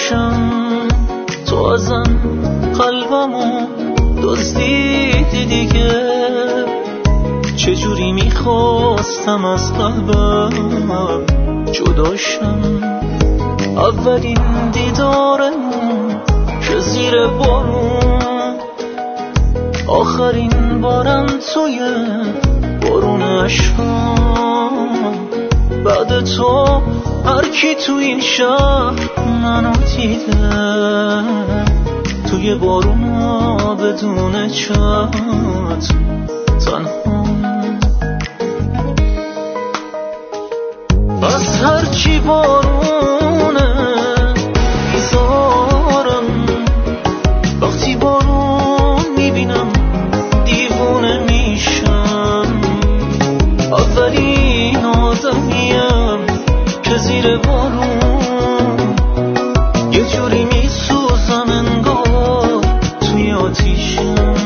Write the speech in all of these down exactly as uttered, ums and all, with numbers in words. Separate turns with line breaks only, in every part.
باشم، تو ازم قلبمو دزدیدی دیگه. چجوری میخواستم از قلبم جداشم، اولین دیدارمون که زیر بارون، آخرین بارم توی بارون عشقم. بعد تو هر کی تو این شهر منو دیده، توی بارونا بدون چت تنها. از هر چی بارونه بیزارم، وقتی بارون میبینم دیوونه میشم. اولین آدمیم که زیر بارون یه جوری میسوزم انگار توی آتیشم.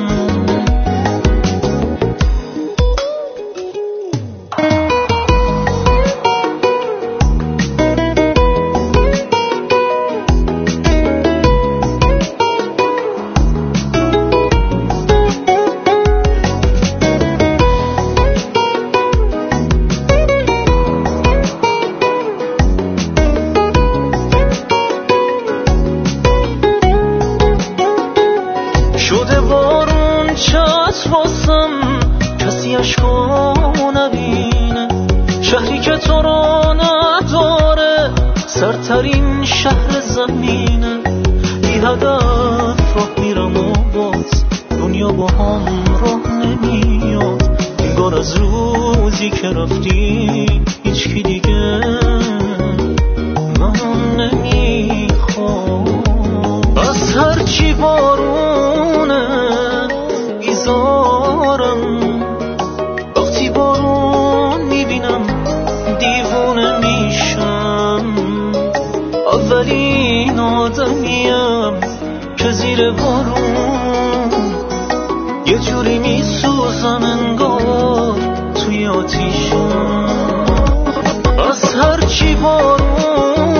شده بارون چت واسم، کسی عشقامو نبینه. شهری که تو رو نداره، سرترین شهر زمینه. بی هدف راه میرم و باز دنیا با هم راه نمیاد. انگار از روزی که رفتی هیچکی دیگه من نمیخوام. از هرچی بارونه بیزارم، وقتی بارون میبینم دیوونه میشم. اولین آدمیم که زیر بارون یه جوری میسوزم انگار توی آتیشم. از هرچی بارون